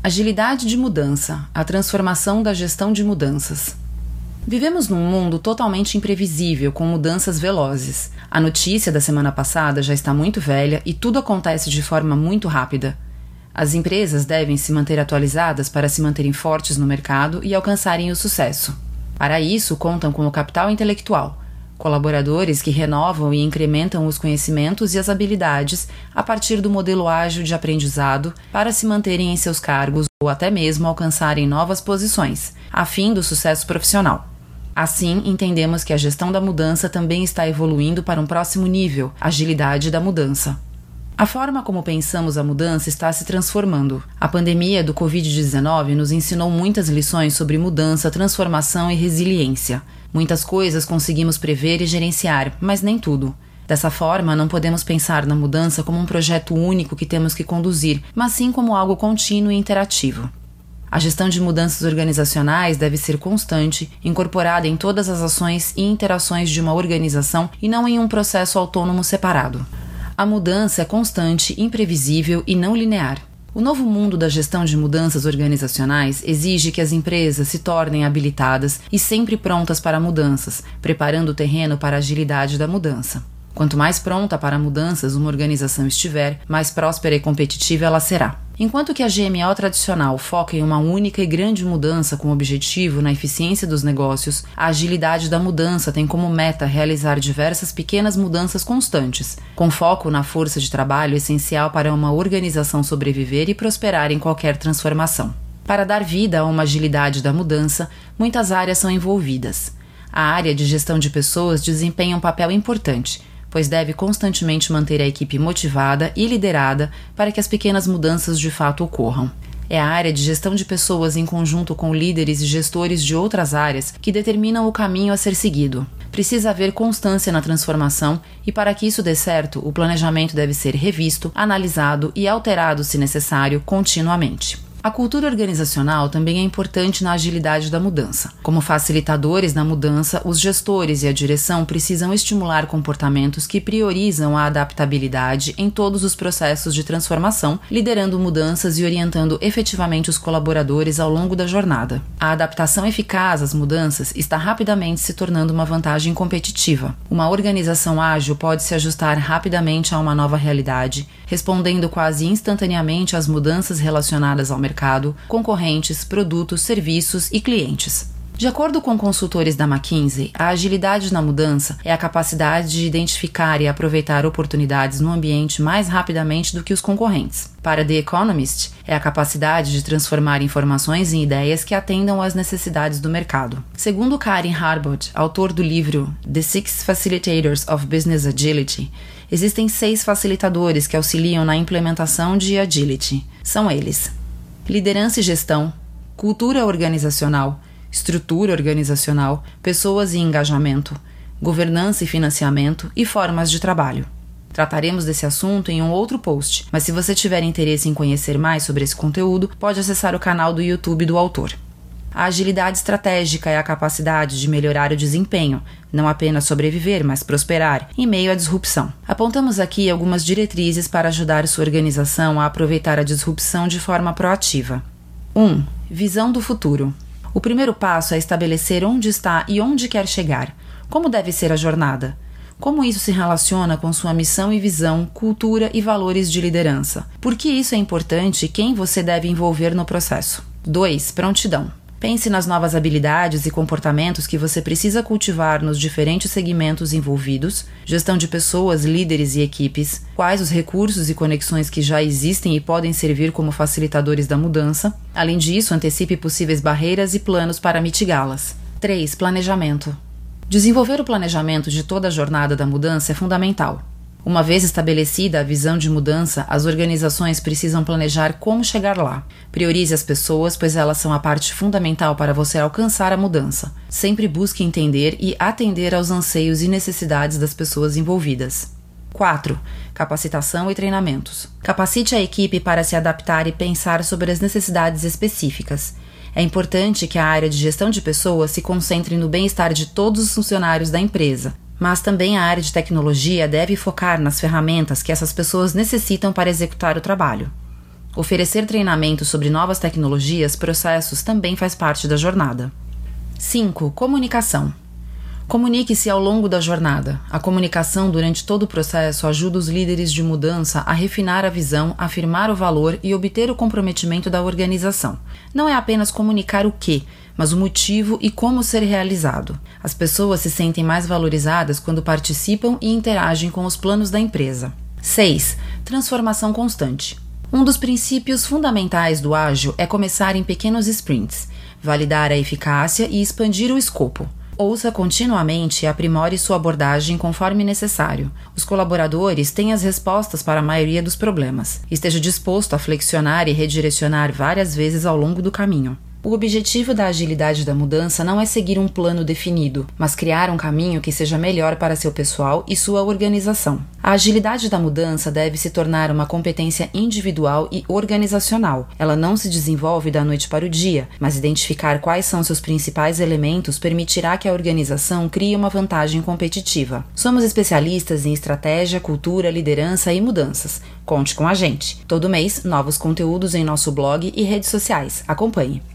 Agilidade de mudança, a transformação da gestão de mudanças. Vivemos num mundo totalmente imprevisível, com mudanças velozes. A notícia da semana passada já está muito velha e tudo acontece de forma muito rápida. As empresas devem se manter atualizadas para se manterem fortes no mercado e alcançarem o sucesso. Para isso, contam com o capital intelectual, colaboradores que renovam e incrementam os conhecimentos e as habilidades a partir do modelo ágil de aprendizado para se manterem em seus cargos ou até mesmo alcançarem novas posições, a fim do sucesso profissional. Assim, entendemos que a gestão da mudança também está evoluindo para um próximo nível, agilidade da mudança. A forma como pensamos a mudança está se transformando. A pandemia do Covid-19 nos ensinou muitas lições sobre mudança, transformação e resiliência. Muitas coisas conseguimos prever e gerenciar, mas nem tudo. Dessa forma, não podemos pensar na mudança como um projeto único que temos que conduzir, mas sim como algo contínuo e interativo. A gestão de mudanças organizacionais deve ser constante, incorporada em todas as ações e interações de uma organização e não em um processo autônomo separado. A mudança é constante, imprevisível e não linear. O novo mundo da gestão de mudanças organizacionais exige que as empresas se tornem habilitadas e sempre prontas para mudanças, preparando o terreno para a agilidade da mudança. Quanto mais pronta para mudanças uma organização estiver, mais próspera e competitiva ela será. Enquanto que a GMO tradicional foca em uma única e grande mudança com objetivo na eficiência dos negócios, a agilidade da mudança tem como meta realizar diversas pequenas mudanças constantes, com foco na força de trabalho essencial para uma organização sobreviver e prosperar em qualquer transformação. Para dar vida a uma agilidade da mudança, muitas áreas são envolvidas. A área de gestão de pessoas desempenha um papel importante, pois deve constantemente manter a equipe motivada e liderada para que as pequenas mudanças de fato ocorram. É a área de gestão de pessoas em conjunto com líderes e gestores de outras áreas que determinam o caminho a ser seguido. Precisa haver constância na transformação e para que isso dê certo, o planejamento deve ser revisto, analisado e alterado, se necessário, continuamente. A cultura organizacional também é importante na agilidade da mudança. Como facilitadores da mudança, os gestores e a direção precisam estimular comportamentos que priorizam a adaptabilidade em todos os processos de transformação, liderando mudanças e orientando efetivamente os colaboradores ao longo da jornada. A adaptação eficaz às mudanças está rapidamente se tornando uma vantagem competitiva. Uma organização ágil pode se ajustar rapidamente a uma nova realidade, respondendo quase instantaneamente às mudanças relacionadas ao mercado, concorrentes, produtos, serviços e clientes. De acordo com consultores da McKinsey, a agilidade na mudança é a capacidade de identificar e aproveitar oportunidades no ambiente mais rapidamente do que os concorrentes. Para The Economist, é a capacidade de transformar informações em ideias que atendam às necessidades do mercado. Segundo Karen Harbord, autor do livro The Six Facilitators of Business Agility, existem 6 facilitadores que auxiliam na implementação de agility. São eles: liderança e gestão, cultura organizacional, estrutura organizacional, pessoas e engajamento, governança e financiamento e formas de trabalho. Trataremos desse assunto em um outro post, mas se você tiver interesse em conhecer mais sobre esse conteúdo, pode acessar o canal do YouTube do autor. A agilidade estratégica é a capacidade de melhorar o desempenho, não apenas sobreviver, mas prosperar, em meio à disrupção. Apontamos aqui algumas diretrizes para ajudar sua organização a aproveitar a disrupção de forma proativa. 1. Visão do futuro. O primeiro passo é estabelecer onde está e onde quer chegar. Como deve ser a jornada? Como isso se relaciona com sua missão e visão, cultura e valores de liderança? Por que isso é importante e quem você deve envolver no processo? 2. Prontidão. Pense nas novas habilidades e comportamentos que você precisa cultivar nos diferentes segmentos envolvidos, gestão de pessoas, líderes e equipes, quais os recursos e conexões que já existem e podem servir como facilitadores da mudança. Além disso, antecipe possíveis barreiras e planos para mitigá-las. 3. Planejamento. Desenvolver o planejamento de toda a jornada da mudança é fundamental. Uma vez estabelecida a visão de mudança, as organizações precisam planejar como chegar lá. Priorize as pessoas, pois elas são a parte fundamental para você alcançar a mudança. Sempre busque entender e atender aos anseios e necessidades das pessoas envolvidas. 4. Capacitação e treinamentos. Capacite a equipe para se adaptar e pensar sobre as necessidades específicas. É importante que a área de gestão de pessoas se concentre no bem-estar de todos os funcionários da empresa, mas também a área de tecnologia deve focar nas ferramentas que essas pessoas necessitam para executar o trabalho. Oferecer treinamento sobre novas tecnologias, processos também faz parte da jornada. 5. Comunicação. Comunique-se ao longo da jornada. A comunicação durante todo o processo ajuda os líderes de mudança a refinar a visão, afirmar o valor e obter o comprometimento da organização. Não é apenas comunicar o que, mas o motivo e como ser realizado. As pessoas se sentem mais valorizadas quando participam e interagem com os planos da empresa. 6. Transformação constante. Um dos princípios fundamentais do ágil é começar em pequenos sprints, validar a eficácia e expandir o escopo. Ouça continuamente e aprimore sua abordagem conforme necessário. Os colaboradores têm as respostas para a maioria dos problemas. Esteja disposto a flexionar e redirecionar várias vezes ao longo do caminho. O objetivo da agilidade da mudança não é seguir um plano definido, mas criar um caminho que seja melhor para seu pessoal e sua organização. A agilidade da mudança deve se tornar uma competência individual e organizacional. Ela não se desenvolve da noite para o dia, mas identificar quais são seus principais elementos permitirá que a organização crie uma vantagem competitiva. Somos especialistas em estratégia, cultura, liderança e mudanças. Conte com a gente. Todo mês, novos conteúdos em nosso blog e redes sociais. Acompanhe.